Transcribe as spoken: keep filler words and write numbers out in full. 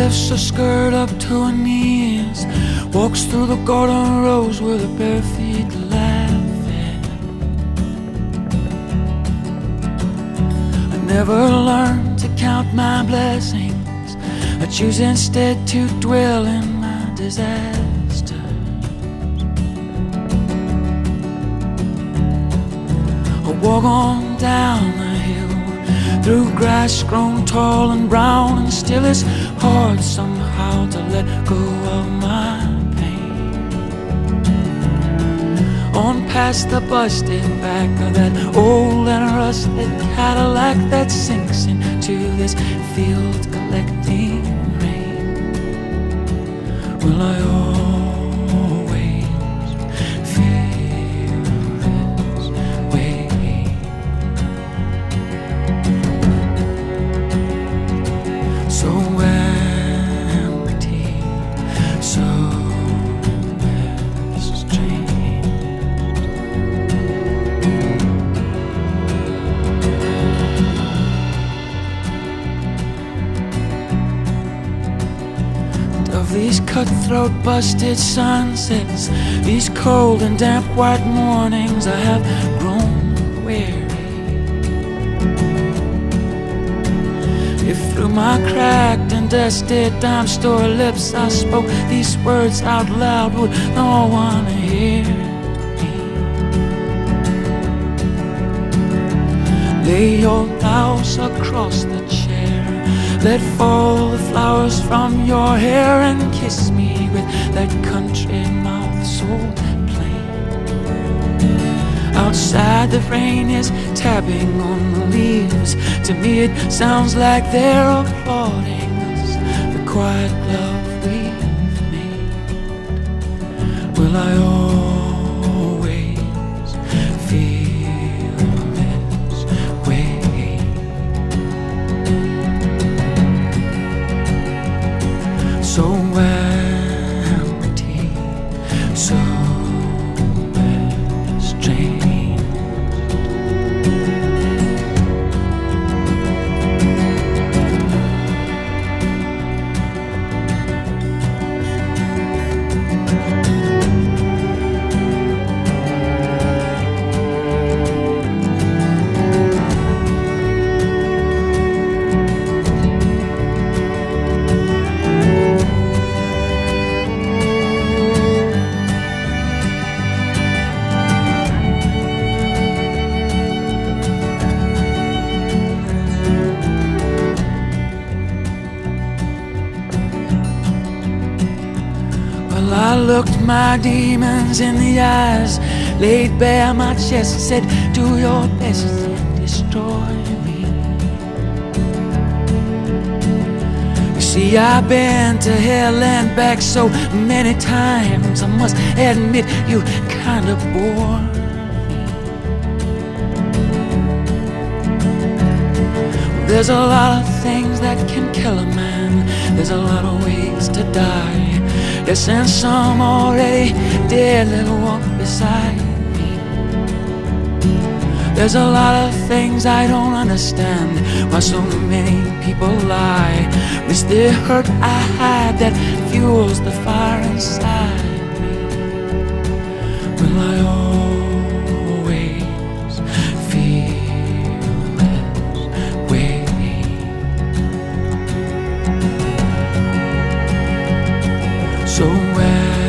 lifts her skirt up to her knees, walks through the garden rows with her bare feet laughing. I never learned to count my blessings, I choose instead to dwell in my disaster. I walk on down the hill through grass grown tall and brown, and still it's hard somehow to let go of my pain. On past the busted back of that old and rusted Cadillac that sinks into this field collecting rain. Will I always feel this way? So empty, so strange. And of these cutthroat busted sunsets, these cold and damp white mornings, I have grown weary. If through my cracked and dusted dime store lips I spoke these words out loud, would no one hear me? Lay your blouse across the chair, let fall the flowers from your hair, and kiss me with that country mouth so plain. Outside the rain is tapping on the leaves, to me it sounds like they're applauding us, the quiet love we've made. Will I always feel this way? So empty, so strange. Well, I looked my demons in the eyes, laid bare my chest, said, do your best and destroy me. You see, I've been to hell and back so many times, I must admit you kind of bore me. There's a lot of things that can kill a man, there's a lot of ways to die. Yes, and some already dead, little walk beside me. There's a lot of things I don't understand, why so many people lie. It's the hurt I hide that fuels the fire inside me. Will I always feel this way? So where